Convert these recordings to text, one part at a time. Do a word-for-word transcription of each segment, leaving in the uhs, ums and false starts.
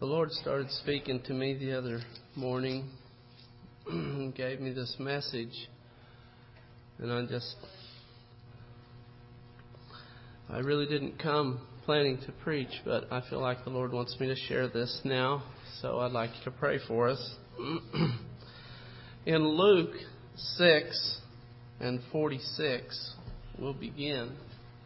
The Lord started speaking to me the other morning and gave me this message. And I just, I really didn't come planning to preach, but I feel like the Lord wants me to share this now. So I'd like you to pray for us. In Luke six and forty-six, we'll begin.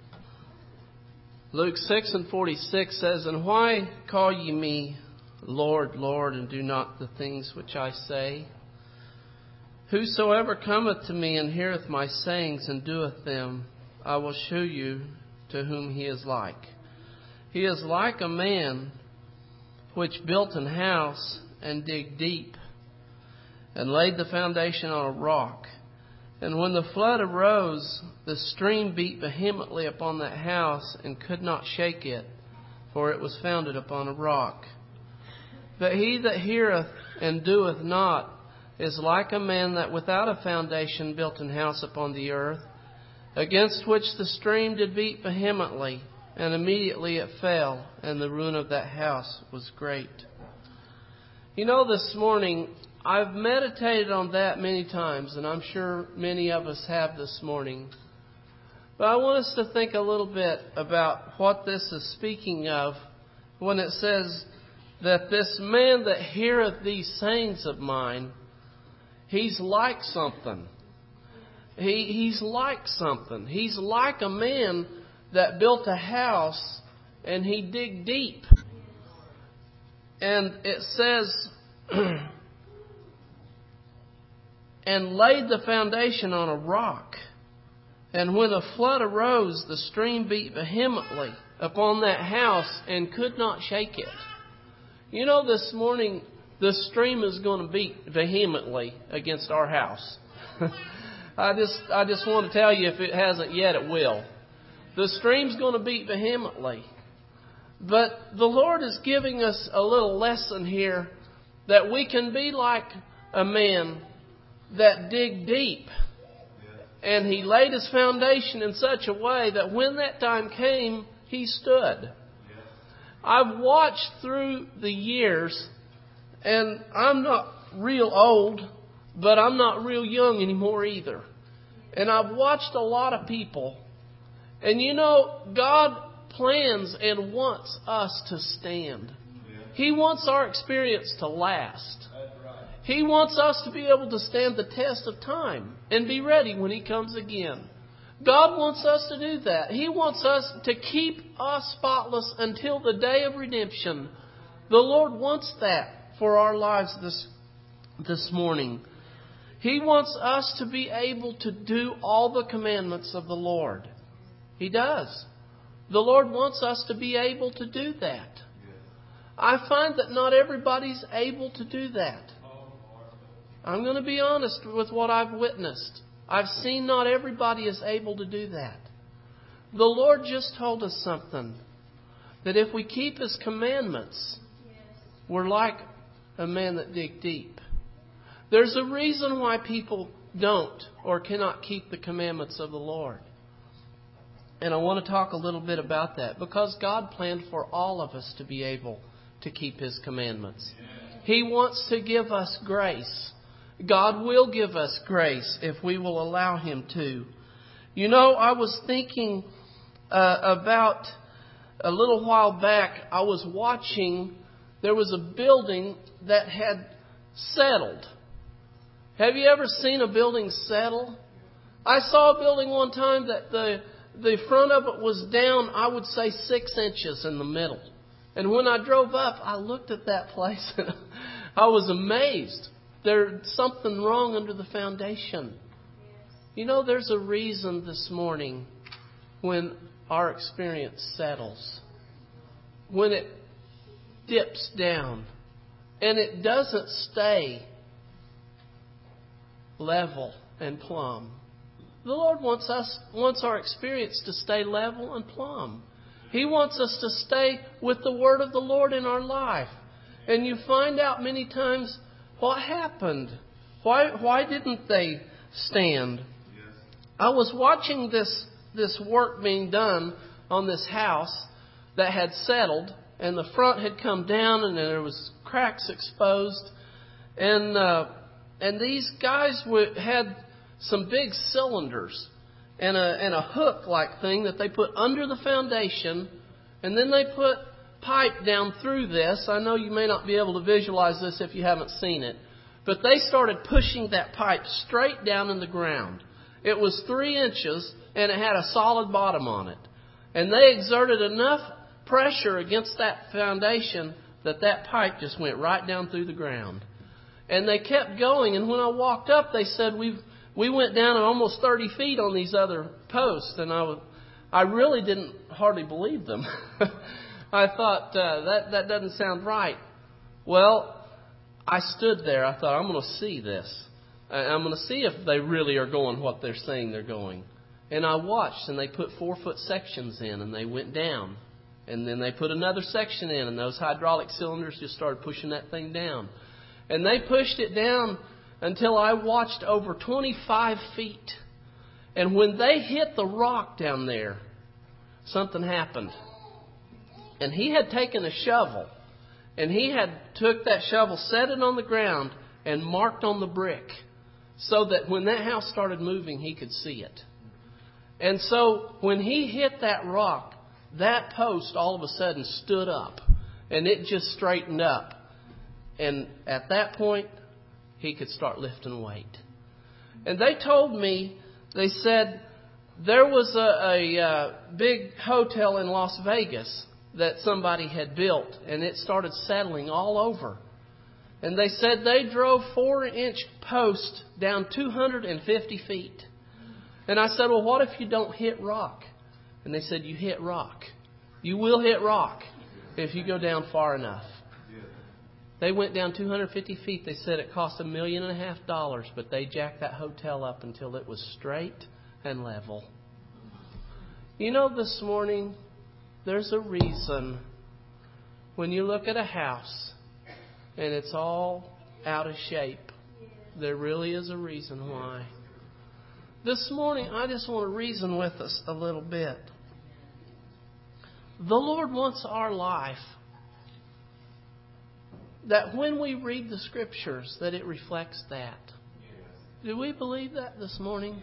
Luke six and forty-six says, "And why call ye me Lord, Lord, and do not the things which I say? Whosoever cometh to me and heareth my sayings and doeth them, I will shew you to whom he is like. He is like a man which built an house and digged deep, and laid the foundation on a rock. And when the flood arose, the stream beat vehemently upon that house, and could not shake it, for it was founded upon a rock. But he that heareth and doeth not is like a man that without a foundation built an house upon the earth, against which the stream did beat vehemently, and immediately it fell, and the ruin of that house was great." You know, this morning, I've meditated on that many times, and I'm sure many of us have this morning. But I want us to think a little bit about what this is speaking of when it says that this man that heareth these sayings of mine, he's like something. He, he's like something. He's like a man that built a house and he digged deep. And it says, and laid the foundation on a rock. And when a flood arose, the stream beat vehemently upon that house and could not shake it. You know, this morning, the stream is going to beat vehemently against our house. I just I just want to tell you, if it hasn't yet, it will. The stream's going to beat vehemently. But the Lord is giving us a little lesson here that we can be like a man that dig deep. And he laid his foundation in such a way that when that time came, he stood. I've watched through the years, and I'm not real old, but I'm not real young anymore either. And I've watched a lot of people. And you know, God plans and wants us to stand. He wants our experience to last. He wants us to be able to stand the test of time and be ready when He comes again. God wants us to do that. He wants us to keep us spotless until the day of redemption. The Lord wants that for our lives this, this morning. He wants us to be able to do all the commandments of the Lord. He does. The Lord wants us to be able to do that. I find that not everybody's able to do that. I'm going to be honest with what I've witnessed. I've seen not everybody is able to do that. The Lord just told us something. That if we keep His commandments, we're like a man that dig deep. There's a reason why people don't or cannot keep the commandments of the Lord. And I want to talk a little bit about that. Because God planned for all of us to be able to keep His commandments. He wants to give us grace. God will give us grace if we will allow Him to. You know, I was thinking uh, about a little while back, I was watching, there was a building that had settled. Have you ever seen a building settle? I saw a building one time that the, the front of it was down, I would say, six inches in the middle. And when I drove up, I looked at that place and I was amazed. There's something wrong under the foundation. You know, there's a reason this morning when our experience settles. When it dips down. And it doesn't stay level and plumb. The Lord wants us, wants our experience to stay level and plumb. He wants us to stay with the Word of the Lord in our life. And you find out many times, what happened? Why why didn't they stand? Yes. I was watching this this work being done on this house that had settled. and the front had come down, and there was cracks exposed. And uh, and these guys w- had some big cylinders and a and a hook-like thing that they put under the foundation, and then they put pipe down through this. I know you may not be able to visualize this if you haven't seen it, but they started pushing that pipe straight down in the ground. It was three inches, and it had a solid bottom on it. And they exerted enough pressure against that foundation that that pipe just went right down through the ground. And they kept going, and when I walked up, they said, We've, we went down almost thirty feet on these other posts. And I, was, I really didn't hardly believe them. I thought, uh, that, that doesn't sound right. Well, I stood there. I thought, I'm going to see this. I'm going to see if they really are going what they're saying they're going. And I watched, and they put four-foot sections in, and they went down. And then they put another section in, and those hydraulic cylinders just started pushing that thing down. And they pushed it down until I watched over twenty-five feet. And when they hit the rock down there, something happened. And he had taken a shovel, and he had took that shovel, set it on the ground, and marked on the brick, so that when that house started moving, he could see it. And so when he hit that rock, that post all of a sudden stood up, and it just straightened up. And at that point, he could start lifting weight. And they told me, they said there was a, a, a big hotel in Las Vegas that somebody had built, and it started settling all over. And they said they drove four-inch posts down two hundred fifty feet. And I said, well, what if you don't hit rock? And they said, you hit rock. You will hit rock if you go down far enough. They went down two hundred fifty feet. They said it cost a million and a half dollars, but they jacked that hotel up until it was straight and level. You know, this morning, there's a reason when you look at a house and it's all out of shape. There really is a reason why. This morning, I just want to reason with us a little bit. The Lord wants our life that when we read the Scriptures, that it reflects that. Do we believe that this morning?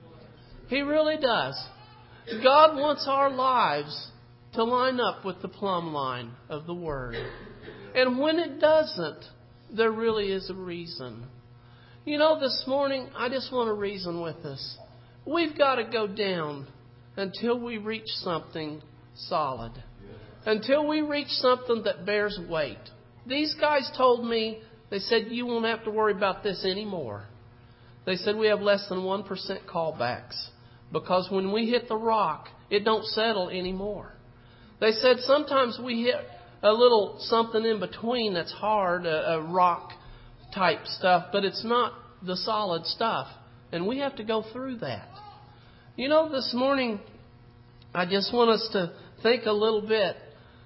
He really does. God wants our lives to line up with the plumb line of the Word. And when it doesn't, there really is a reason. You know, this morning, I just want to reason with us. We've got to go down until we reach something solid. Until we reach something that bears weight. These guys told me, they said, you won't have to worry about this anymore. They said we have less than one percent callbacks. Because when we hit the rock, it don't settle anymore. They said sometimes we hit a little something in between that's hard, a, a rock type stuff, but it's not the solid stuff. And we have to go through that. You know, this morning, I just want us to think a little bit.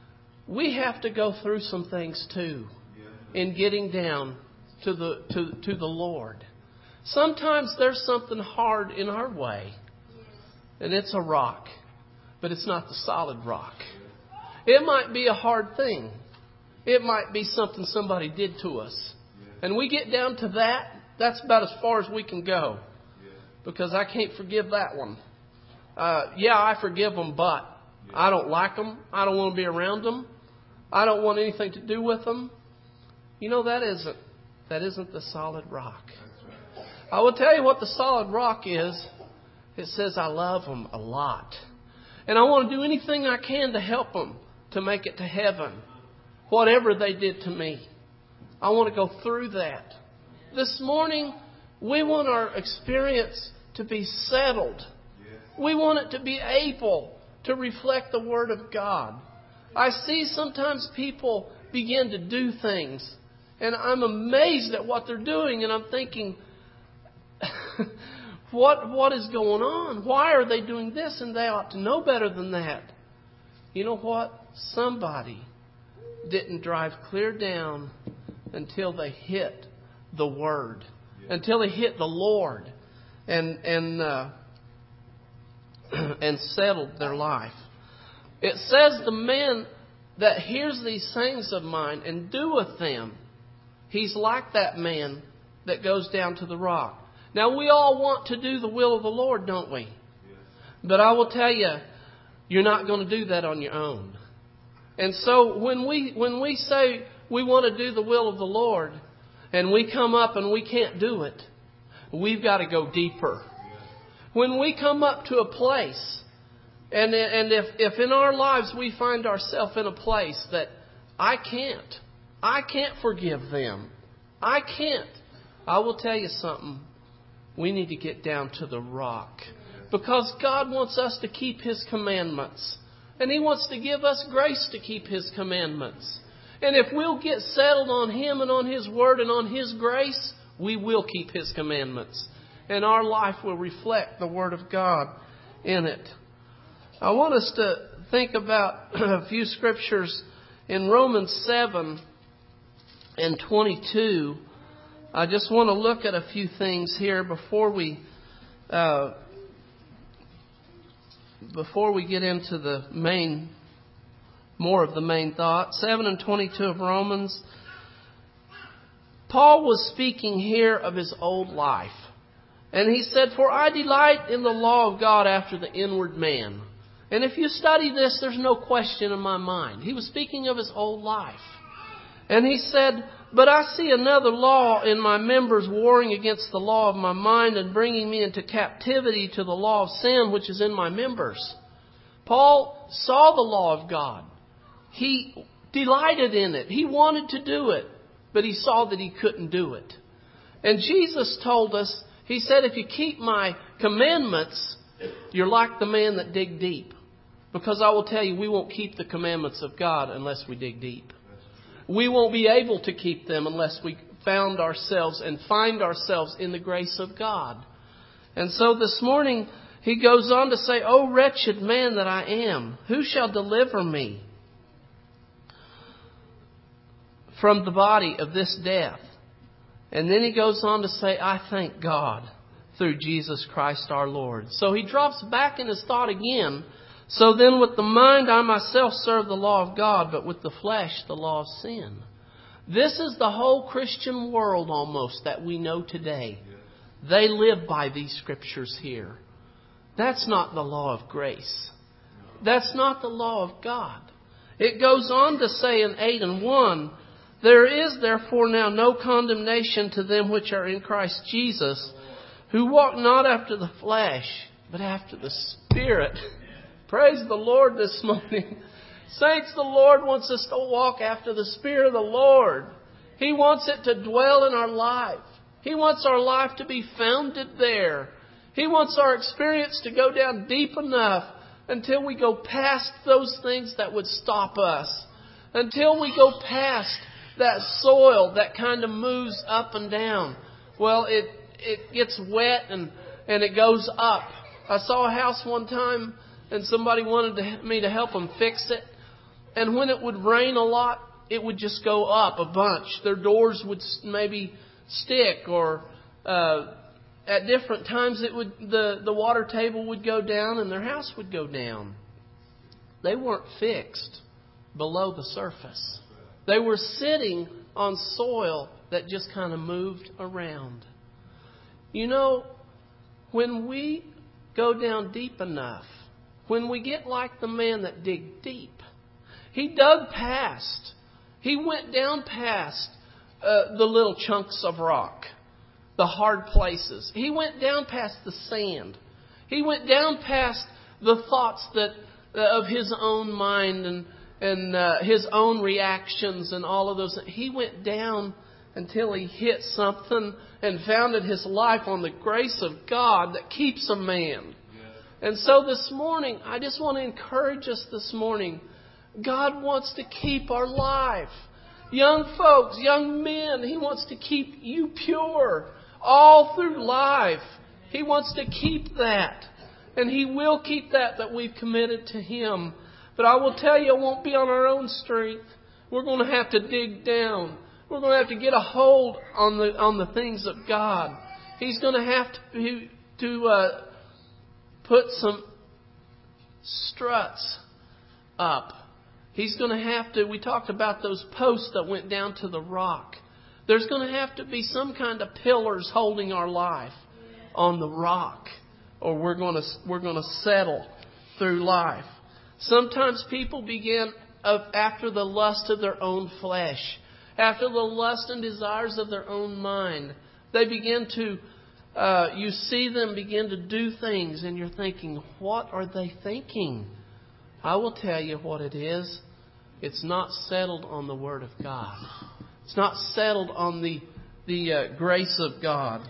We have to go through some things too in getting down to the to, to the Lord. Sometimes there's something hard in our way, and it's a rock, but it's not the solid rock. It might be a hard thing. It might be something somebody did to us. And we get down to that, that's about as far as we can go. Because I can't forgive that one. Uh, yeah, I forgive them, but I don't like them. I don't want to be around them. I don't want anything to do with them. You know, that isn't, that isn't the solid rock. I will tell you what the solid rock is. It says I love them a lot. And I want to do anything I can to help them to make it to heaven. Whatever they did to me. I want to go through that. This morning, we want our experience to be settled. We want it to be able to reflect the Word of God. I see sometimes people begin to do things, and I'm amazed at what they're doing, and I'm thinking, what what is going on? Why are they doing this? And they ought to know better than that. You know what? Somebody didn't drive clear down until they hit the Word, until they hit the Lord, and and uh, and settled their life. It says the man that hears these sayings of mine and doeth them, he's like that man that goes down to the rock. Now, we all want to do the will of the Lord, don't we? But I will tell you, you're not going to do that on your own. And so when we when we say we want to do the will of the Lord and we come up and we can't do it, we've got to go deeper. When we come up to a place, and and if, if in our lives we find ourselves in a place that I can't, I can't forgive them, I can't, I will tell you something. We need to get down to the rock. Because God wants us to keep His commandments. And He wants to give us grace to keep His commandments. And if we'll get settled on Him and on His Word and on His grace, we will keep His commandments. And our life will reflect the Word of God in it. I want us to think about a few scriptures in Romans seven and twenty-two. I just want to look at a few things here before we uh, before we get into the main, more of the main thought. seven and twenty-two of Romans. Paul was speaking here of his old life. And he said, "For I delight in the law of God after the inward man." And if you study this, there's no question in my mind. He was speaking of his old life. And he said, "But I see another law in my members, warring against the law of my mind and bringing me into captivity to the law of sin which is in my members." Paul saw the law of God. He delighted in it. He wanted to do it, but he saw that he couldn't do it. And Jesus told us, He said, "If you keep my commandments, you're like the man that dig deep." Because I will tell you, we won't keep the commandments of God unless we dig deep. We won't be able to keep them unless we found ourselves and find ourselves in the grace of God. And so this morning, he goes on to say, "O wretched man that I am, who shall deliver me from the body of this death?" And then he goes on to say, "I thank God through Jesus Christ our Lord." So he drops back in his thought again. "So then with the mind I myself serve the law of God, but with the flesh the law of sin." This is the whole Christian world almost that we know today. They live by these scriptures here. That's not the law of grace. That's not the law of God. It goes on to say in eight and one, "There is therefore now no condemnation to them which are in Christ Jesus, who walk not after the flesh, but after the Spirit." Praise the Lord this morning. Saints, the Lord wants us to walk after the Spirit of the Lord. He wants it to dwell in our life. He wants our life to be founded there. He wants our experience to go down deep enough until we go past those things that would stop us. Until we go past that soil that kind of moves up and down. Well, it it gets wet and, and it goes up. I saw a house one time and somebody wanted to, me to help them fix it. And when it would rain a lot, it would just go up a bunch. Their doors would maybe stick, or uh, at different times it would the, the water table would go down and their house would go down. They weren't fixed below the surface. They were sitting on soil that just kind of moved around. You know, when we go down deep enough, when we get like the man that digged deep, he dug past. He went down past uh, the little chunks of rock, the hard places. He went down past the sand. He went down past the thoughts that uh, of his own mind and and uh, his own reactions and all of those. He went down until he hit something and founded his life on the grace of God that keeps a man. And so this morning, I just want to encourage us this morning. God wants to keep our life. Young folks, young men, He wants to keep you pure all through life. He wants to keep that. And He will keep that that we've committed to Him. But I will tell you, it won't be on our own strength. We're going to have to dig down. We're going to have to get a hold on the on the things of God. He's going to have to, to uh, put some struts up He's going to have to, we talked about those posts that went down to the rock. There's going to have to be some kind of pillars holding our life on the rock, or we're going to we're going to settle through life. Sometimes people begin of, after the lust of their own flesh, after the lust and desires of their own mind. They begin to, uh, you see them begin to do things, and you're thinking, what are they thinking? I will tell you what it is. It's not settled on the Word of God. It's not settled on the the uh, grace of God.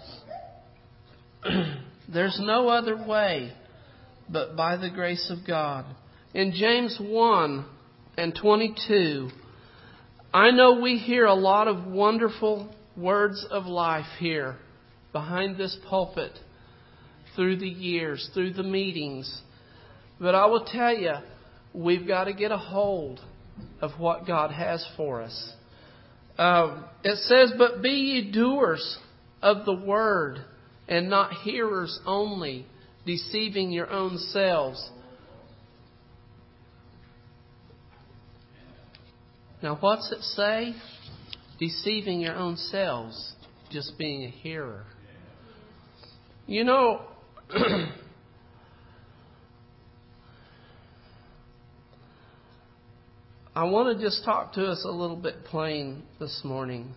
There's no other way but by the grace of God. In James one and twenty-two, I know we hear a lot of wonderful words of life here behind this pulpit through the years, through the meetings. But I will tell you, we've got to get a hold of what God has for us. Uh, it says, but be ye doers of the word, and not hearers only, deceiving your own selves. Now, what's it say? Deceiving your own selves, just being a hearer. You know, I want to just talk to us a little bit plain this morning.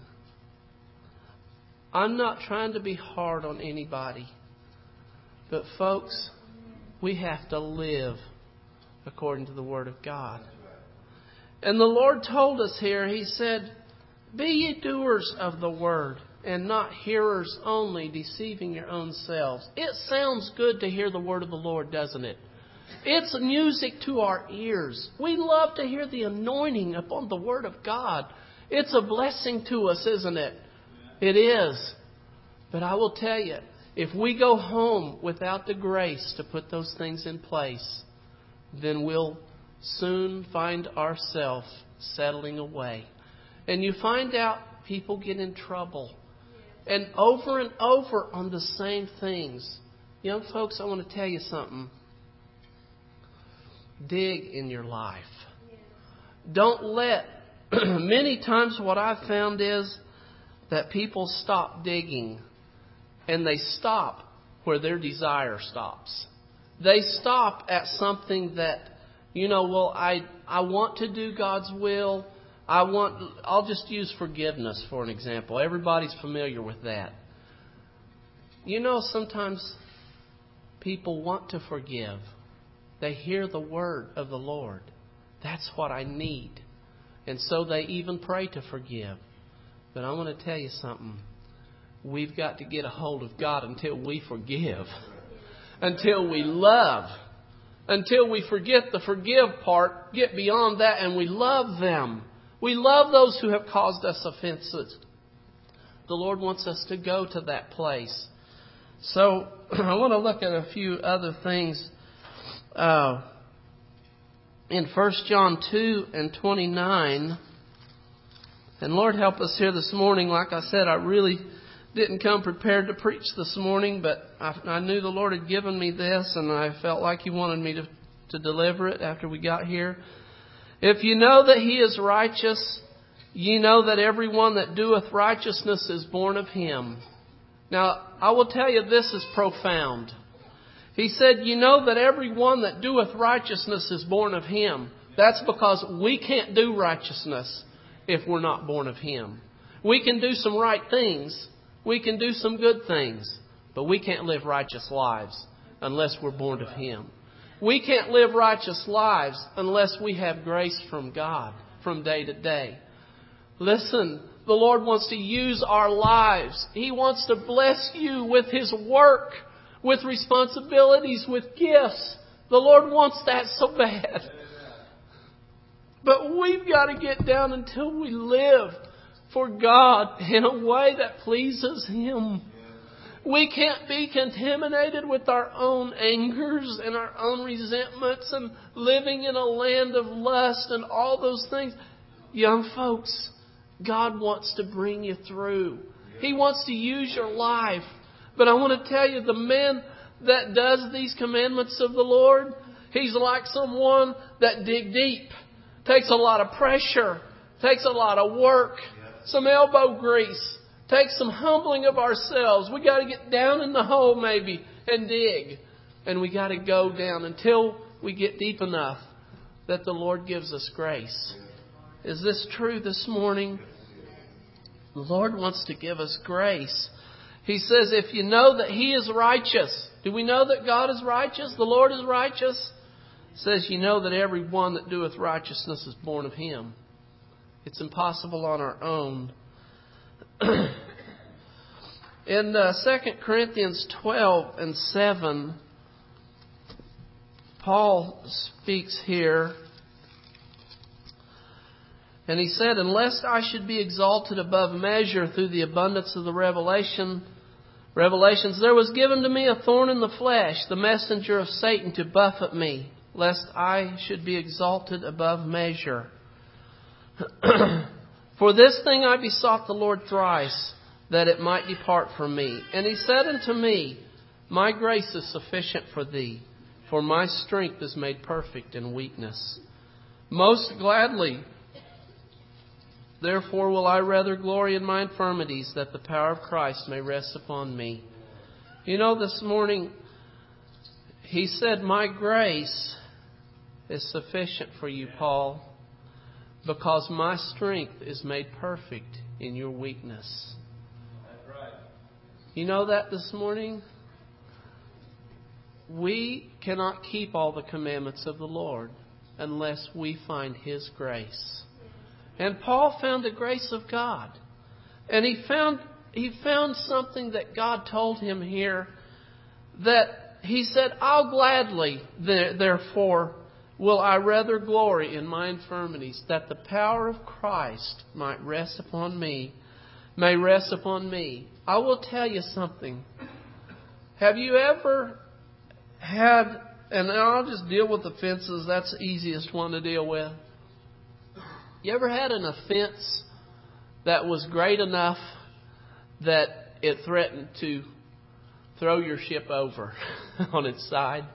I'm not trying to be hard on anybody. But folks, we have to live according to the Word of God. And the Lord told us here, He said, be ye doers of the Word, and not hearers only, deceiving your own selves. It sounds good to hear the Word of the Lord, doesn't it? It's music to our ears. We love to hear the anointing upon the Word of God. It's a blessing to us, isn't it? It is. But I will tell you, if we go home without the grace to put those things in place, then we'll soon find ourselves settling away. And you find out people get in trouble. And over and over on the same things. Young folks, I want to tell you something. Dig in your life. Don't let... Many times what I've found is that people stop digging, and they stop where their desire stops. They stop at something that, you know, well, I I want to do God's will. I want. I'll just use forgiveness for an example. Everybody's familiar with that. You know, sometimes people want to forgive. They hear the word of the Lord. That's what I need. And so they even pray to forgive. But I want to tell you something. We've got to get a hold of God until we forgive. Until we love. Until we forget the forgive part. Get beyond that and we love them. We love those who have caused us offenses. The Lord wants us to go to that place. So I want to look at a few other things. Uh, in First John two and twenty-nine. And Lord help us here this morning. Like I said, I really didn't come prepared to preach this morning, but I, I knew the Lord had given me this, and I felt like He wanted me to, to deliver it after we got here. If you know that He is righteous, ye know that everyone that doeth righteousness is born of Him. Now, I will tell you, this is profound. He said, you know that everyone that doeth righteousness is born of Him. That's because we can't do righteousness if we're not born of Him. We can do some right things. We can do some good things. But we can't live righteous lives unless we're born of Him. We can't live righteous lives unless we have grace from God from day to day. Listen, the Lord wants to use our lives. He wants to bless you with His work, with responsibilities, with gifts. The Lord wants that so bad. But we've got to get down until we live for God in a way that pleases Him. We can't be contaminated with our own angers and our own resentments and living in a land of lust and all those things. Young folks, God wants to bring you through. He wants to use your life. But I want to tell you, the man that does these commandments of the Lord, he's like someone that dig deep. Takes a lot of pressure. Takes a lot of work. Some elbow grease. Takes some humbling of ourselves. We got to get down in the hole maybe and dig. And we got to go down until we get deep enough that the Lord gives us grace. Is this true this morning? The Lord wants to give us grace. He says, if you know that He is righteous. Do we know that God is righteous? The Lord is righteous? It says, you know that every one that doeth righteousness is born of Him. It's impossible on our own. In uh, Second Corinthians twelve and seven, Paul speaks here. And he said, unless I should be exalted above measure through the abundance of the revelation, revelations, there was given to me a thorn in the flesh, the messenger of Satan to buffet me, lest I should be exalted above measure. For this thing I besought the Lord thrice, that it might depart from me. And He said unto me, my grace is sufficient for thee, for my strength is made perfect in weakness. Most gladly, therefore will I rather glory in my infirmities, that the power of Christ may rest upon me. You know, this morning, He said, my grace is sufficient for you, Paul, because my strength is made perfect in your weakness. That's right. You know that this morning? We cannot keep all the commandments of the Lord unless we find His grace. And Paul found the grace of God. And he found he found something that God told him here, that he said, I'll gladly, therefore, will I rather glory in my infirmities, that the power of Christ might rest upon me, may rest upon me. I will tell you something. Have you ever had, and I'll just deal with offenses, that's the easiest one to deal with. You ever had an offense that was great enough that it threatened to throw your ship over on its side?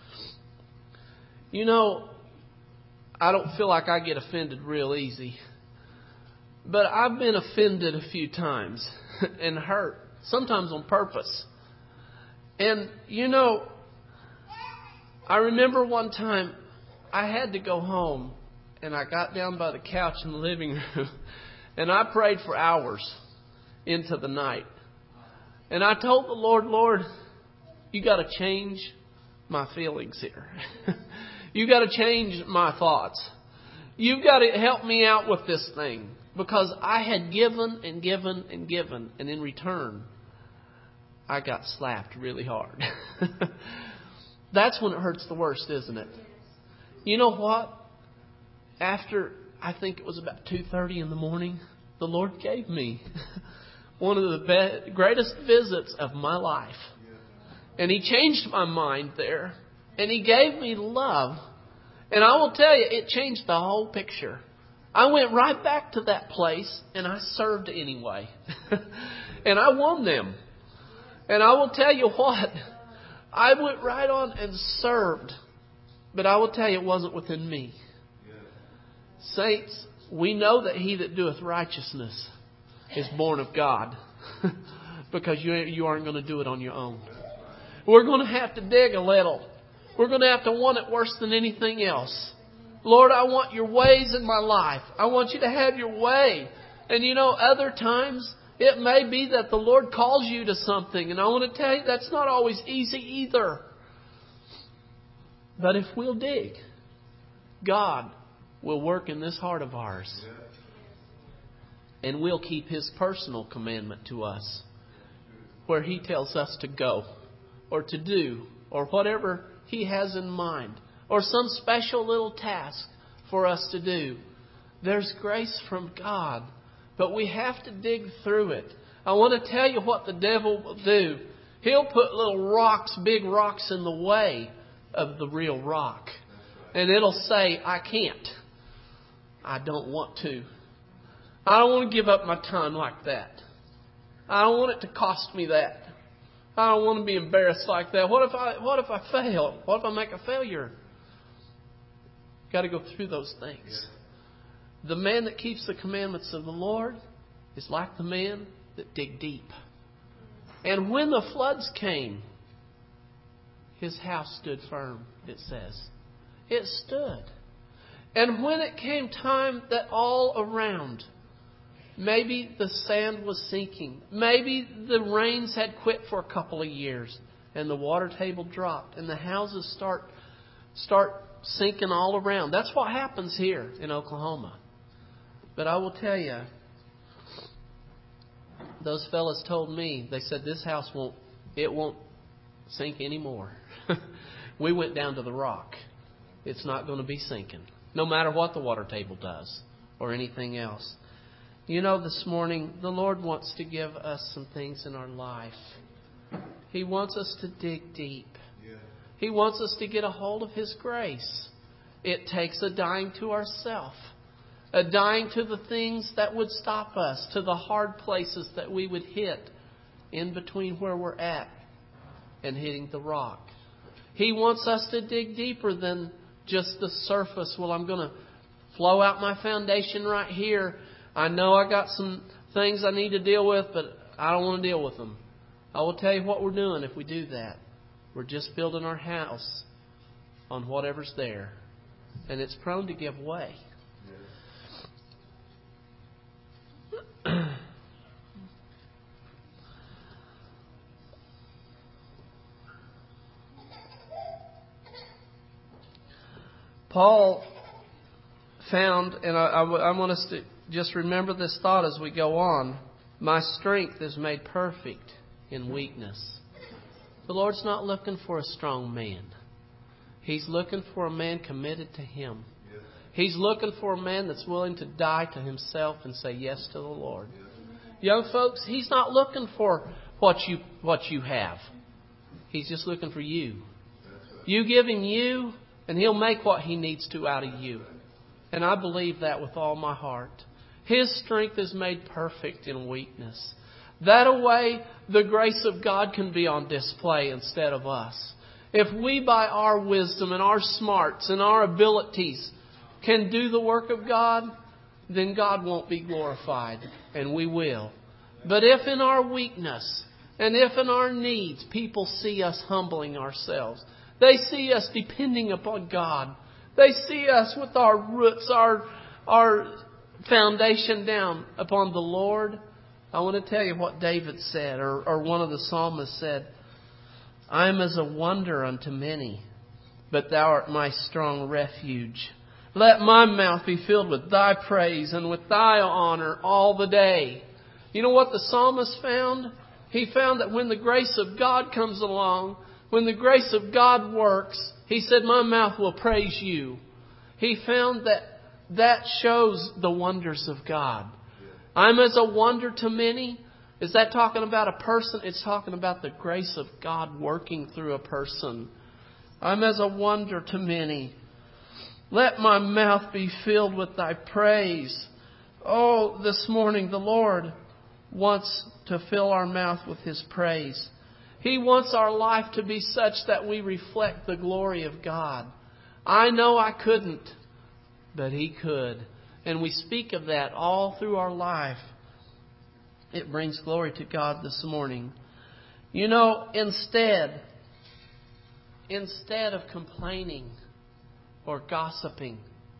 You know, I don't feel like I get offended real easy. But I've been offended a few times and hurt, sometimes on purpose. And, you know, I remember one time I had to go home. And I got down by the couch in the living room and I prayed for hours into the night. And I told the Lord, Lord, you got to change my feelings here. You got to change my thoughts. You've got to help me out with this thing. Because I had given and given and given. And in return, I got slapped really hard. That's when it hurts the worst, isn't it? You know what? After, I think it was about two thirty in the morning, the Lord gave me one of the be- greatest visits of my life. And He changed my mind there. And He gave me love. And I will tell you, it changed the whole picture. I went right back to that place and I served anyway. And I won them. And I will tell you what, I went right on and served. But I will tell you, it wasn't within me. Saints, we know that he that doeth righteousness is born of God. Because you, you aren't going to do it on your own. We're going to have to dig a little. We're going to have to want it worse than anything else. Lord, I want your ways in my life. I want you to have your way. And you know, other times it may be that the Lord calls you to something. And I want to tell you, that's not always easy either. But if we'll dig, God will work in this heart of ours. And we'll keep His personal commandment to us, where He tells us to go or to do or whatever He has in mind, or some special little task for us to do. There's grace from God, but we have to dig through it. I want to tell you what the devil will do. He'll put little rocks, big rocks in the way of the real rock. And it'll say, I can't. I don't want to. I don't want to give up my time like that. I don't want it to cost me that. I don't want to be embarrassed like that. What if I what if I fail? What if I make a failure? Got to go through those things. The man that keeps the commandments of the Lord is like the man that dig deep. And when the floods came, his house stood firm, it says. It stood. And when it came time that all around, maybe the sand was sinking, maybe the rains had quit for a couple of years, and the water table dropped, and the houses start start sinking all around. That's what happens here in Oklahoma. But I will tell you, those fellas told me, they said, this house won't, it won't sink anymore. We went down to the rock. It's not going to be sinking, no matter what the water table does or anything else. You know, this morning, the Lord wants to give us some things in our life. He wants us to dig deep. He wants us to get a hold of His grace. It takes a dying to ourself, a dying to the things that would stop us, to the hard places that we would hit in between where we're at and hitting the rock. He wants us to dig deeper than just the surface. Well, I'm going to flow out my foundation right here. I know I got some things I need to deal with, but I don't want to deal with them. I will tell you what we're doing if we do that. We're just building our house on whatever's there. And it's prone to give way. Paul found, and I, I, I want us to just remember this thought as we go on. My strength is made perfect in weakness. The Lord's not looking for a strong man. He's looking for a man committed to Him. He's looking for a man that's willing to die to himself and say yes to the Lord. Young folks, He's not looking for what you what you have. He's just looking for you. You give Him you, and He'll make what He needs to out of you. And I believe that with all my heart. His strength is made perfect in weakness. That way, the grace of God can be on display instead of us. If we, by our wisdom and our smarts and our abilities, can do the work of God, then God won't be glorified, and we will. But if in our weakness and if in our needs, people see us humbling ourselves, they see us depending upon God, they see us with our roots, our, our foundation down upon the Lord, I want to tell you what David said, or, or one of the psalmists said, I am as a wonder unto many, but Thou art my strong refuge. Let my mouth be filled with Thy praise and with Thy honor all the day. You know what the psalmist found? He found that when the grace of God comes along, when the grace of God works, he said, my mouth will praise You. He found that that shows the wonders of God. I'm as a wonder to many. Is that talking about a person? It's talking about the grace of God working through a person. I'm as a wonder to many. Let my mouth be filled with Thy praise. Oh, this morning the Lord wants to fill our mouth with His praise. He wants our life to be such that we reflect the glory of God. I know I couldn't, but He could. And we speak of that all through our life. It brings glory to God this morning. You know, instead, instead of complaining or gossiping,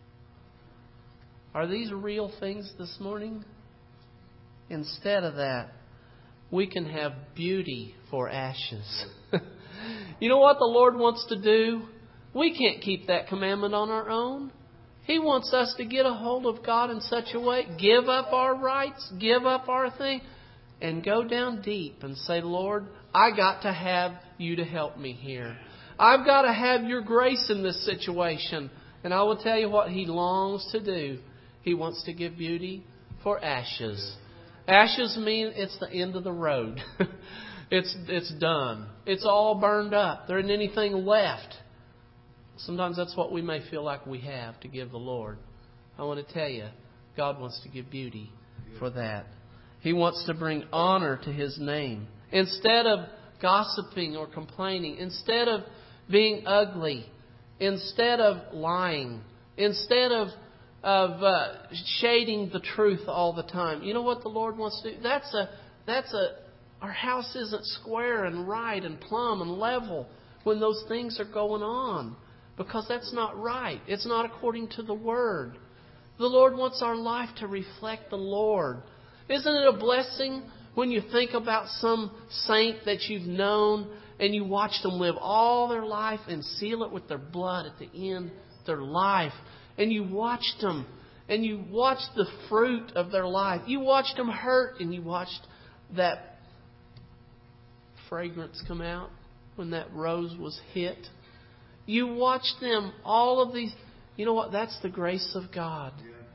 are these real things this morning? Instead of that, we can have beauty for ashes. You know what the Lord wants to do? We can't keep that commandment on our own. He wants us to get a hold of God in such a way, give up our rights, give up our thing, and go down deep and say, Lord, I got to have You to help me here. I've got to have Your grace in this situation. And I will tell you what He longs to do. He wants to give beauty for ashes. Ashes mean it's the end of the road. it's it's done. It's all burned up. There isn't anything left. Sometimes that's what we may feel like we have to give the Lord. I want to tell you, God wants to give beauty for that. He wants to bring honor to His name. Instead of gossiping or complaining, instead of being ugly, instead of lying, instead of of uh, shading the truth all the time. You know what the Lord wants to do? That's a that's a our house isn't square and right and plumb and level when those things are going on, because that's not right. It's not according to the Word. The Lord wants our life to reflect the Lord. Isn't it a blessing when you think about some saint that you've known and you watch them live all their life and seal it with their blood at the end of their life? And you watched them and you watched the fruit of their life. You watched them hurt and you watched that fragrance come out when that rose was hit. You watched them, all of these. You know what? That's the grace of God.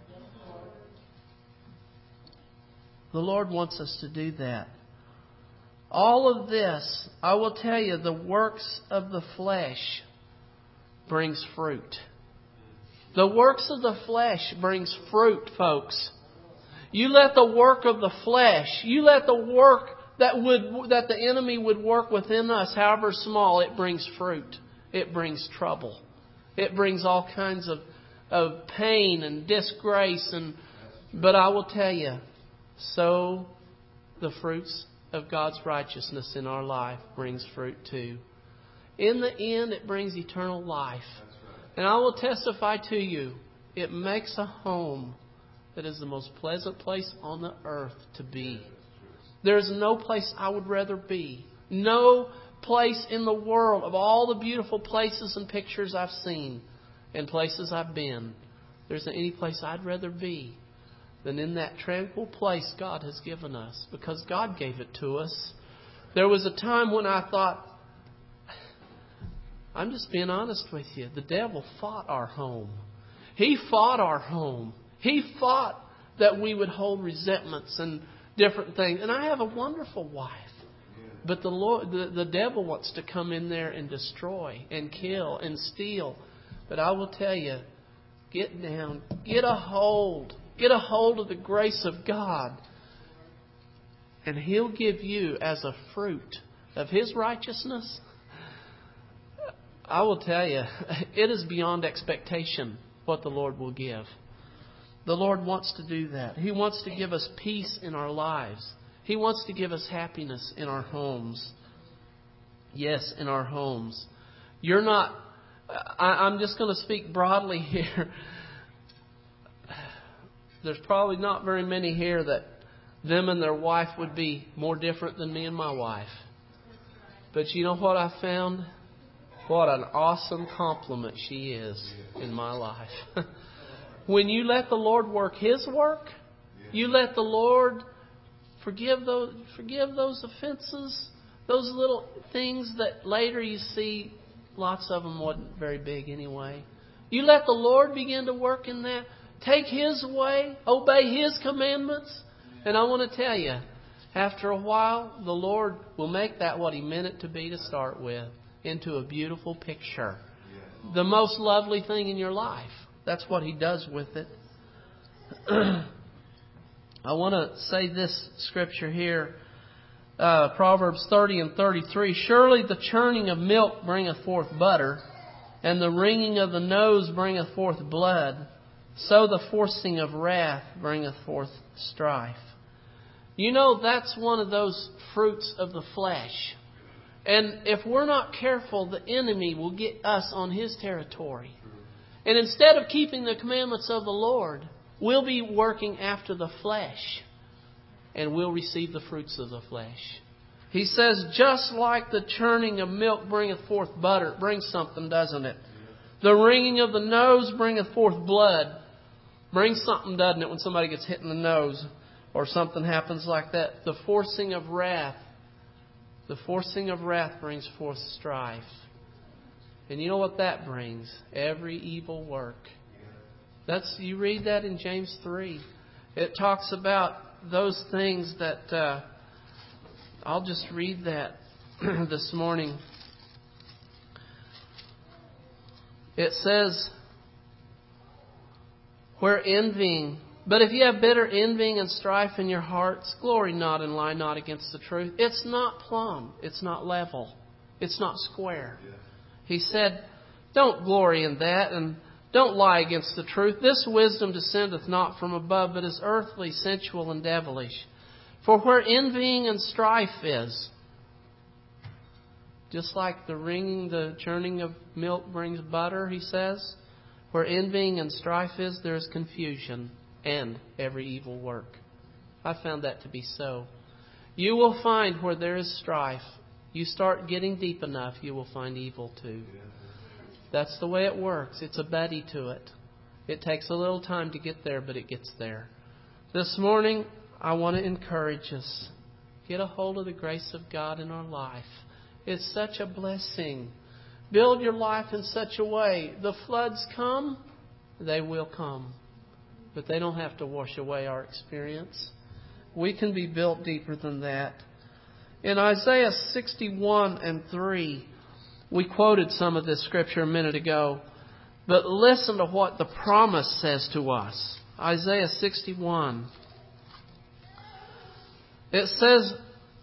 The Lord wants us to do that. All of this, I will tell you, the works of the flesh brings fruit. The works of the flesh brings fruit, folks. You let the work of the flesh, you let the work that would that the enemy would work within us, however small, it brings fruit. It brings trouble. It brings all kinds of, of pain and disgrace. And but I will tell you, sow the fruits of God's righteousness in our life brings fruit too. In the end, it brings eternal life. And I will testify to you, it makes a home that is the most pleasant place on the earth to be. There is no place I would rather be. No place in the world, of all the beautiful places and pictures I've seen and places I've been, there isn't any place I'd rather be than in that tranquil place God has given us, because God gave it to us. There was a time when I thought, I'm just being honest with you, the devil fought our home. He fought our home. He fought that we would hold resentments and different things. And I have a wonderful wife. But the Lord, the, the devil wants to come in there and destroy and kill and steal. But I will tell you, get down, get a hold, get a hold of the grace of God. And He'll give you as a fruit of His righteousness. I will tell you, it is beyond expectation what the Lord will give. The Lord wants to do that. He wants to give us peace in our lives. He wants to give us happiness in our homes. Yes, in our homes. You're not... I, I'm just going to speak broadly here. There's probably not very many here that them and their wife would be more different than me and my wife. But you know what I found? What an awesome compliment she is in my life. When you let the Lord work His work, you let the Lord forgive those, forgive those offenses, those little things that later you see, lots of them wasn't very big anyway. You let the Lord begin to work in that. Take His way, obey His commandments. And I want to tell you, after a while, the Lord will make that what He meant it to be to start with, into a beautiful picture. The most lovely thing in your life. That's what He does with it. I want to say this scripture here. Uh, Proverbs thirty and thirty-three. Surely the churning of milk bringeth forth butter, and the wringing of the nose bringeth forth blood. So the forcing of wrath bringeth forth strife. You know, that's one of those fruits of the flesh. And if we're not careful, the enemy will get us on his territory. And instead of keeping the commandments of the Lord, we'll be working after the flesh. And we'll receive the fruits of the flesh. He says, just like the churning of milk bringeth forth butter. It brings something, doesn't it? The wringing of the nose bringeth forth blood. Brings something, doesn't it, when somebody gets hit in the nose or something happens like that. The forcing of wrath. The forcing of wrath brings forth strife. And you know what that brings? Every evil work. That's you read that in James three. It talks about those things that... Uh, I'll just read that this morning. It says, where envying... But if you have bitter envying and strife in your hearts, glory not and lie not against the truth. It's not plumb. It's not level. It's not square. He said, don't glory in that. And Don't lie against the truth. This wisdom descendeth not from above, but is earthly, sensual, and devilish. For where envying and strife is, just like the wringing, the churning of milk brings butter, he says, where envying and strife is, there is confusion and every evil work. I found that to be so. You will find where there is strife, you start getting deep enough, you will find evil too. That's the way it works. It's a buddy to it. It takes a little time to get there, but it gets there. This morning, I want to encourage us. Get a hold of the grace of God in our life. It's such a blessing. Build your life in such a way. The floods come, they will come. But they don't have to wash away our experience. We can be built deeper than that. In Isaiah sixty-one and three, we quoted some of this scripture a minute ago. But listen to what the promise says to us. Isaiah sixty-one. It says,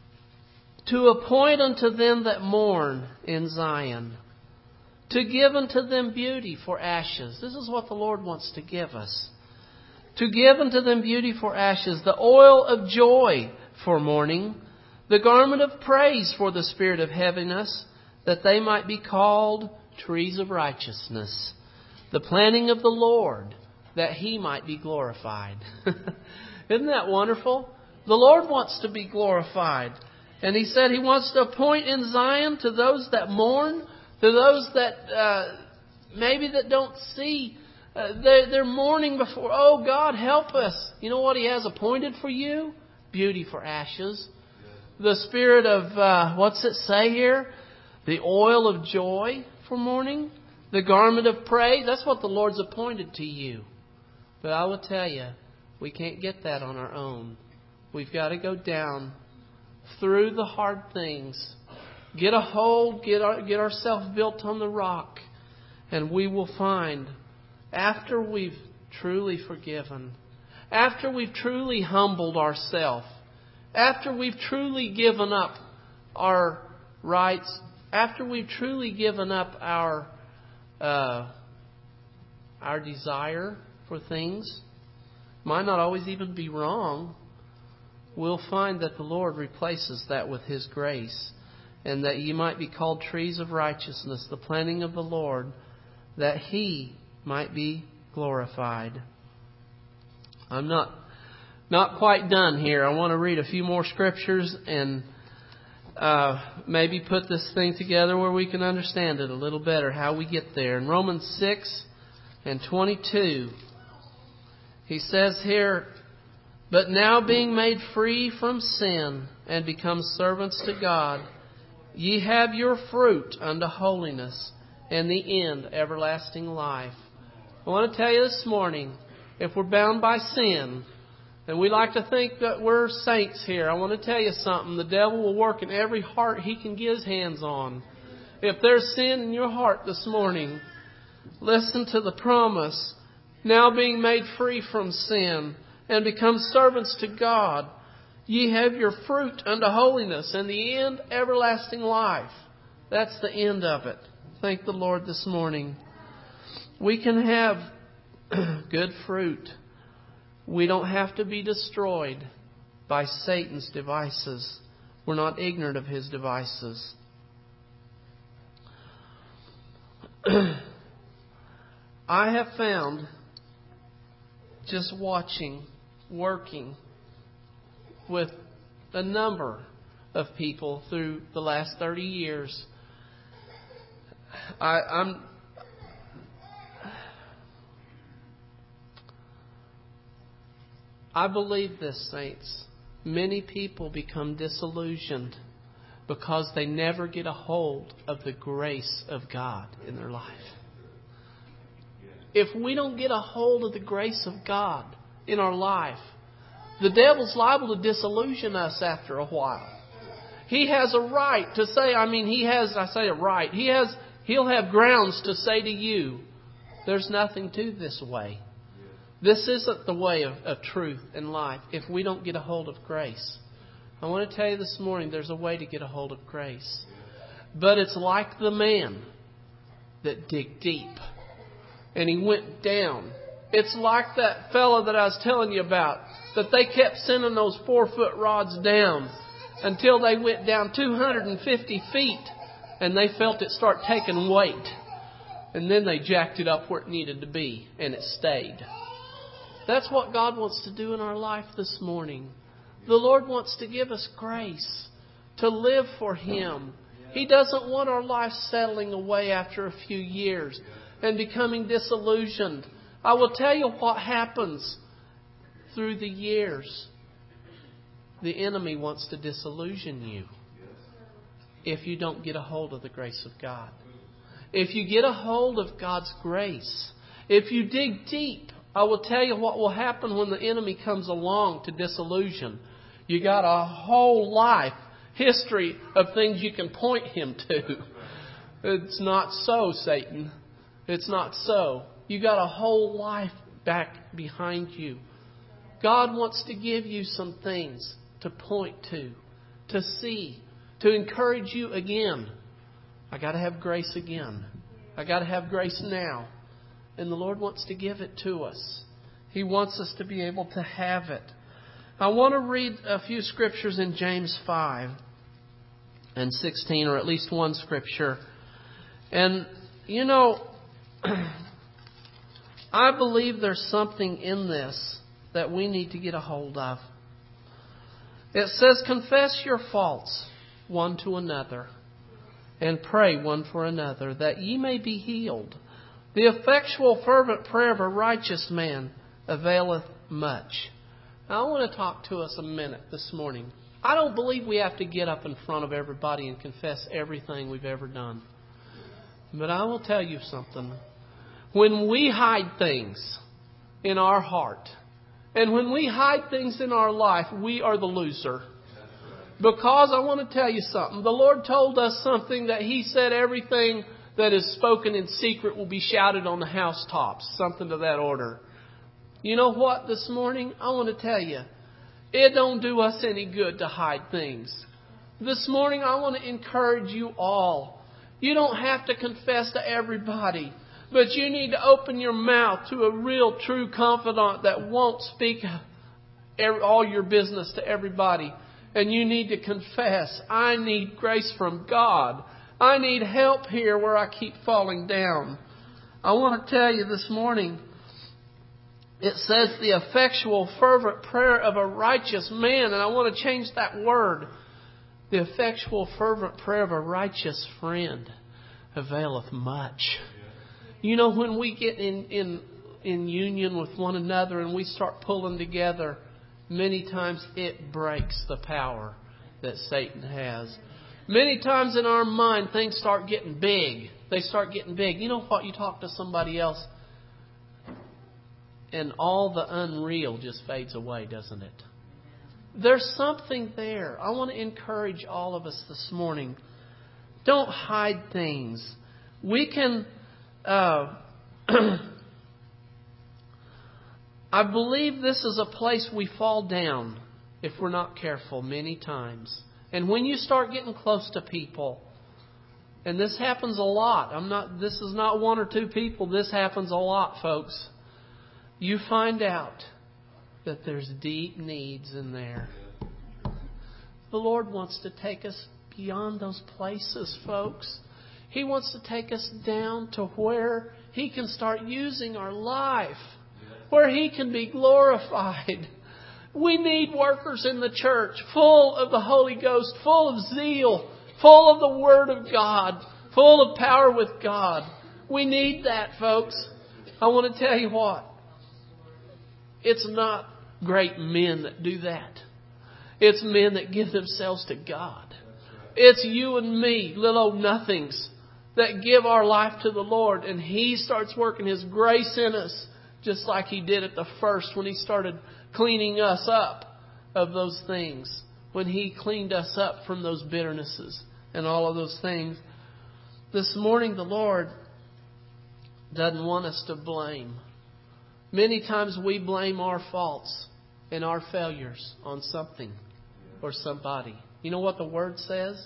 to appoint unto them that mourn in Zion, to give unto them beauty for ashes. This is what the Lord wants to give us. To give unto them beauty for ashes, the oil of joy for mourning, the garment of praise for the spirit of heaviness, that they might be called trees of righteousness, the planting of the Lord, that He might be glorified. Isn't that wonderful? The Lord wants to be glorified. And He said He wants to appoint in Zion to those that mourn, to those that uh, maybe that don't see. Uh, they're, they're mourning before, oh God, help us. You know what He has appointed for you? Beauty for ashes. The spirit of, uh, what's it say here? The oil of joy for mourning. The garment of praise. That's what the Lord's appointed to you. But I will tell you, we can't get that on our own. We've got to go down through the hard things. Get a hold, get our, get ourselves built on the rock. And we will find, after we've truly forgiven, after we've truly humbled ourselves, after we've truly given up our rights, after we've truly given up our uh, our desire for things, might not always even be wrong, we'll find that the Lord replaces that with His grace, and that ye might be called trees of righteousness, the planting of the Lord, that He might be glorified. I'm not not quite done here. I want to read a few more scriptures and uh, maybe put this thing together where we can understand it a little better, how we get there. In Romans six and twenty-two, he says here, but now being made free from sin and become servants to God, ye have your fruit unto holiness, and the end everlasting life. I want to tell you this morning, if we're bound by sin, and we like to think that we're saints here, I want to tell you something. The devil will work in every heart he can get his hands on. If there's sin in your heart this morning, listen to the promise. Now being made free from sin and become servants to God, ye have your fruit unto holiness, and the end everlasting life. That's the end of it. Thank the Lord this morning. We can have good fruit. We don't have to be destroyed by Satan's devices. We're not ignorant of his devices. I have found, just watching, working with a number of people through the last thirty years, I, I'm I believe this, saints. Many people become disillusioned because they never get a hold of the grace of God in their life. If we don't get a hold of the grace of God in our life, the devil's liable to disillusion us after a while. He has a right to say, I mean, he has, I say a right, he has, he'll have grounds to say to you, there's nothing to this way. This isn't the way of, of truth and life if we don't get a hold of grace. I want to tell you this morning, there's a way to get a hold of grace. But it's like the man that dig deep. and he went down. It's like that fellow that I was telling you about, that they kept sending those four-foot rods down until they went down two hundred fifty feet, and they felt it start taking weight. And then they jacked it up where it needed to be, and it stayed. That's what God wants to do in our life this morning. The Lord wants to give us grace to live for Him. He doesn't want our life settling away after a few years and becoming disillusioned. I will tell you what happens through the years. The enemy wants to disillusion you if you don't get a hold of the grace of God. If you get a hold of God's grace, if you dig deep, I will tell you what will happen when the enemy comes along to disillusion. You got a whole life history of things you can point him to. It's not so, Satan. It's not so. You got a whole life back behind you. God wants to give you some things to point to, to see, to encourage you again. I got to have grace again. I got to have grace now. And the Lord wants to give it to us. He wants us to be able to have it. I want to read a few scriptures in James five and sixteen, or at least one scripture. And, you know, I believe there's something in this that we need to get a hold of. It says, confess your faults one to another, and pray one for another, that ye may be healed. The effectual fervent prayer of a righteous man availeth much. Now, I want to talk to us a minute this morning. I don't believe we have to get up in front of everybody and confess everything we've ever done. But I will tell you something. When we hide things in our heart, and when we hide things in our life, we are the loser. Because I want to tell you something. The Lord told us something, that He said everything that is spoken in secret will be shouted on the housetops. Something to that order. You know what, this morning? I want to tell you, it don't do us any good to hide things. This morning, I want to encourage you all. You don't have to confess to everybody. But you need to open your mouth to a real, true confidant that won't speak all your business to everybody. And you need to confess, I need grace from God. I need help here where I keep falling down. I want to tell you this morning, it says the effectual fervent prayer of a righteous man. And I want to change that word. The effectual fervent prayer of a righteous friend availeth much. You know, when we get in, in, in union with one another and we start pulling together, many times it breaks the power that Satan has. Many times in our mind, things start getting big. They start getting big. You know what? You talk to somebody else and all the unreal just fades away, doesn't it? There's something there. I want to encourage all of us this morning. Don't hide things. We can... Uh, I believe this is a place we fall down if we're not careful many times. And when you start getting close to people, and this happens a lot. I'm not. This is not one or two people. This happens a lot, folks. You find out that there's deep needs in there. The Lord wants to take us beyond those places, folks. He wants to take us down to where He can start using our life, where He can be glorified. We need workers in the church full of the Holy Ghost, full of zeal, full of the Word of God, full of power with God. We need that, folks. I want to tell you what. It's not great men that do that. It's men that give themselves to God. It's you and me, little old nothings, that give our life to the Lord, and He starts working His grace in us just like He did at the first when He started cleaning us up of those things, when He cleaned us up from those bitternesses and all of those things. This morning the Lord doesn't want us to blame. Many times we blame our faults and our failures on something or somebody. You know what the Word says?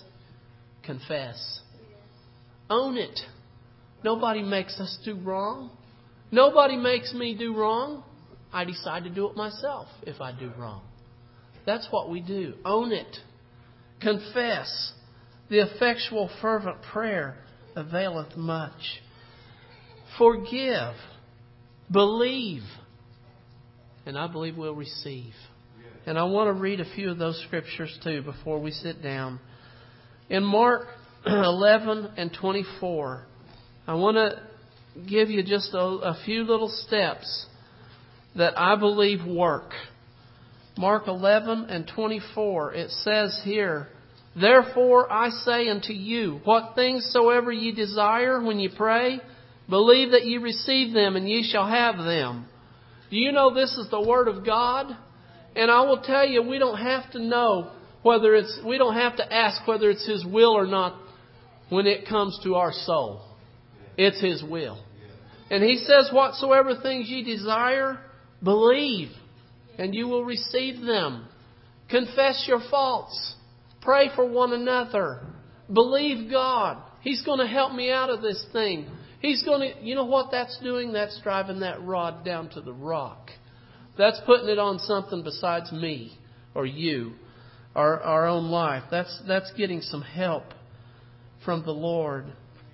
Confess. Own it. Nobody makes us do wrong. Nobody makes me do wrong. I decide to do it myself if I do wrong. That's what we do. Own it. Confess. The effectual fervent prayer availeth much. Forgive. Believe. And I believe we'll receive. And I want to read a few of those scriptures too before we sit down. In Mark eleven and twenty-four, I want to give you just a, a few little steps that I believe work. Mark eleven and twenty-four, it says here, Therefore I say unto you, what things soever ye desire when ye pray, believe that ye receive them, and ye shall have them. Do you know this is the Word of God? And I will tell you, we don't have to know whether it's, we don't have to ask whether it's His will or not when it comes to our soul. It's His will. And He says, whatsoever things ye desire, believe, and you will receive them. Confess your faults. Pray for one another. Believe God. He's going to help me out of this thing. He's going to, you know what that's doing? That's driving that rod down to the rock. That's putting it on something besides me or you, our, our own life. That's, that's getting some help from the Lord.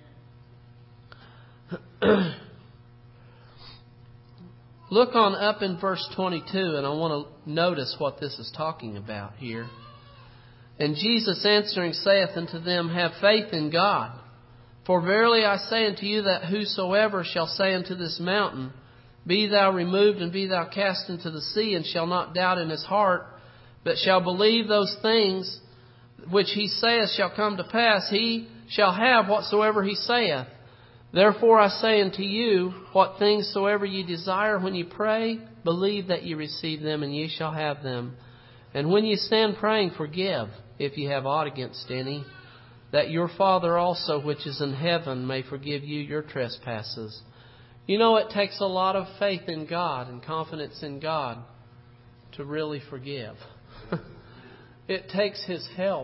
Look on up in verse twenty-two, and I want to notice what this is talking about here. And Jesus answering saith unto them, Have faith in God. For verily I say unto you that whosoever shall say unto this mountain, Be thou removed and be thou cast into the sea, and shall not doubt in his heart, but shall believe those things which he saith shall come to pass, he shall have whatsoever he saith. Therefore I say unto you, what things soever ye desire when ye pray, believe that ye receive them, and ye shall have them. And when ye stand praying, forgive, if ye have aught against any, that your Father also which is in heaven may forgive you your trespasses. You know, it takes a lot of faith in God and confidence in God to really forgive. It takes His help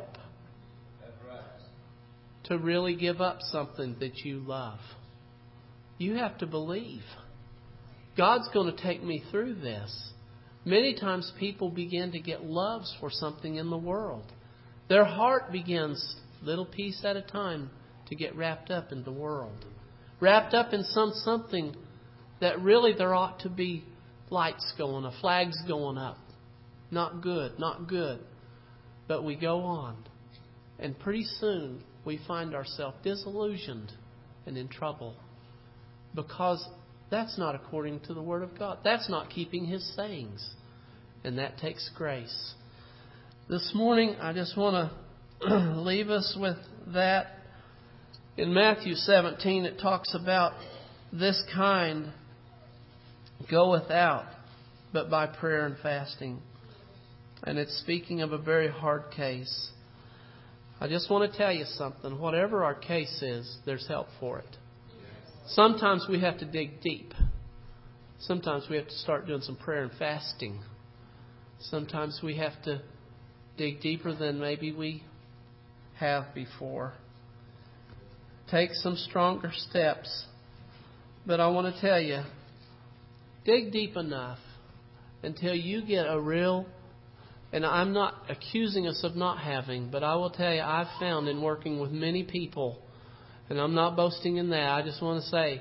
to really give up something that you love. You have to believe. God's going to take me through this. Many times people begin to get loves for something in the world. Their heart begins, little piece at a time, to get wrapped up in the world. Wrapped up in some something that really there ought to be lights going up, flags going up. Not good, not good. But we go on. And pretty soon we find ourselves disillusioned and in trouble. Because that's not according to the Word of God. That's not keeping His sayings. And that takes grace. This morning I just want to leave us with that. In Matthew seventeen it talks about this kind goeth out, but by prayer and fasting. And it's speaking of a very hard case. I just want to tell you something. Whatever our case is, there's help for it. Sometimes we have to dig deep. Sometimes we have to start doing some prayer and fasting. Sometimes we have to dig deeper than maybe we have before. Take some stronger steps. But I want to tell you, dig deep enough until you get a real, and I'm not accusing us of not having, but I will tell you, I've found in working with many people, and I'm not boasting in that, I just want to say,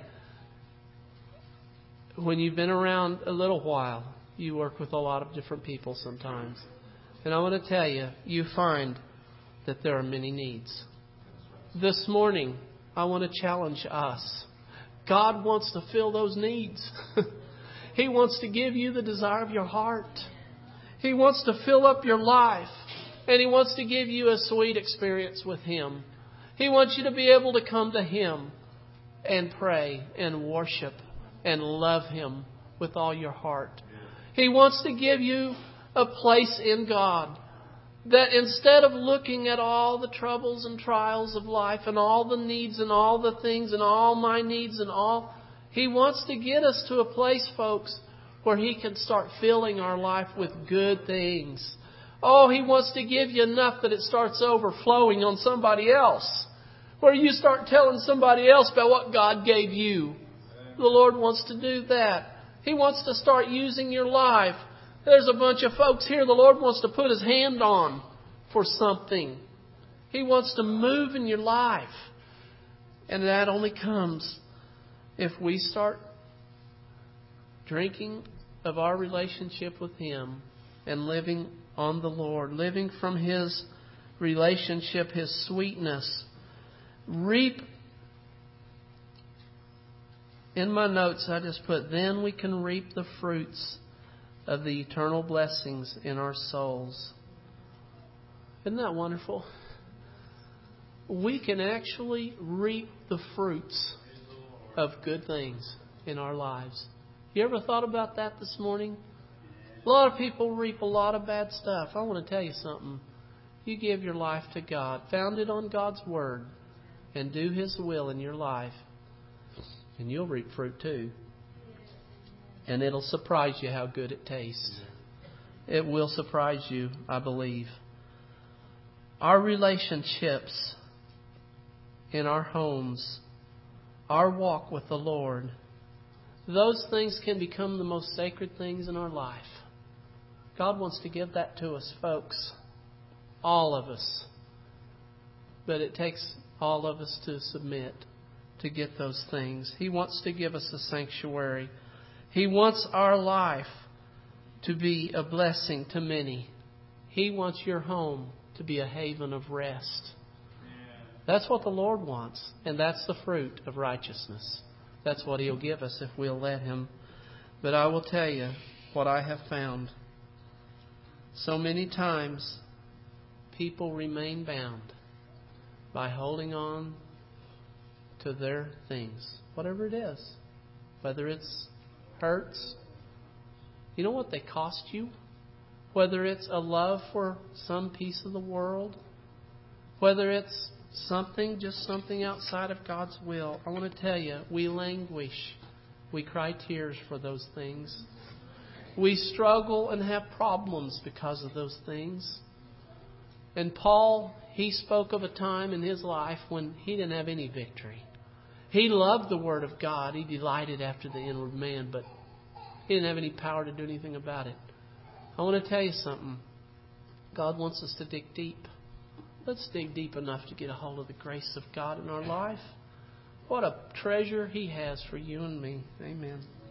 when you've been around a little while, you work with a lot of different people sometimes. And I want to tell you, you find that there are many needs. This morning, I want to challenge us. God wants to fill those needs. He wants to give you the desire of your heart. He wants to fill up your life. And He wants to give you a sweet experience with Him. He wants you to be able to come to Him and pray and worship and love Him with all your heart. He wants to give you a place in God that instead of looking at all the troubles and trials of life and all the needs and all the things and all my needs and all, He wants to get us to a place, folks, where He can start filling our life with good things. Oh, He wants to give you enough that it starts overflowing on somebody else. Where you start telling somebody else about what God gave you. The Lord wants to do that. He wants to start using your life. There's a bunch of folks here the Lord wants to put His hand on for something. He wants to move in your life. And that only comes if we start drinking of our relationship with Him and living on the Lord, living from His relationship, His sweetness. Reap. In my notes, I just put, then we can reap the fruits of the eternal blessings in our souls. Isn't that wonderful? We can actually reap the fruits of good things in our lives. You ever thought about that this morning? A lot of people reap a lot of bad stuff. I want to tell you something. You give your life to God, founded on God's Word, and do His will in your life, and you'll reap fruit too. And it'll surprise you how good it tastes. It will surprise you, I believe. Our relationships in our homes, our walk with the Lord, those things can become the most sacred things in our life. God wants to give that to us, folks. All of us. But it takes all of us to submit to get those things. He wants to give us a sanctuary. He wants our life to be a blessing to many. He wants your home to be a haven of rest. That's what the Lord wants. And that's the fruit of righteousness. That's what He'll give us if we'll let Him. But I will tell you what I have found. So many times people remain bound by holding on to their things, whatever it is. Whether it's hurts. You know what they cost you? Whether it's a love for some piece of the world. Whether it's something, just something outside of God's will. I want to tell you, we languish. We cry tears for those things. We struggle and have problems because of those things. And Paul, he spoke of a time in his life when he didn't have any victory. He loved the Word of God. He delighted after the inward man, but he didn't have any power to do anything about it. I want to tell you something. God wants us to dig deep. Let's dig deep enough to get a hold of the grace of God in our life. What a treasure He has for you and me. Amen.